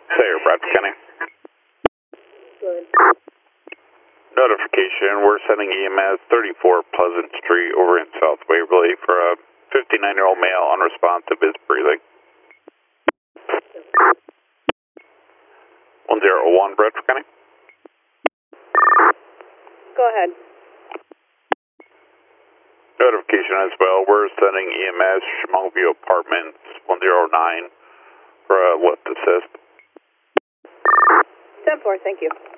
Sayer, Bradford County. Good. Notification, we're sending EMS 34 Pleasant Street over in South Waverly for a 59-year-old male unresponsive, is breathing. 101 Bradford County. Go ahead. Notification as well, we're sending EMS Chemung View Apartments 109 for a lift assist. 10-4, thank you.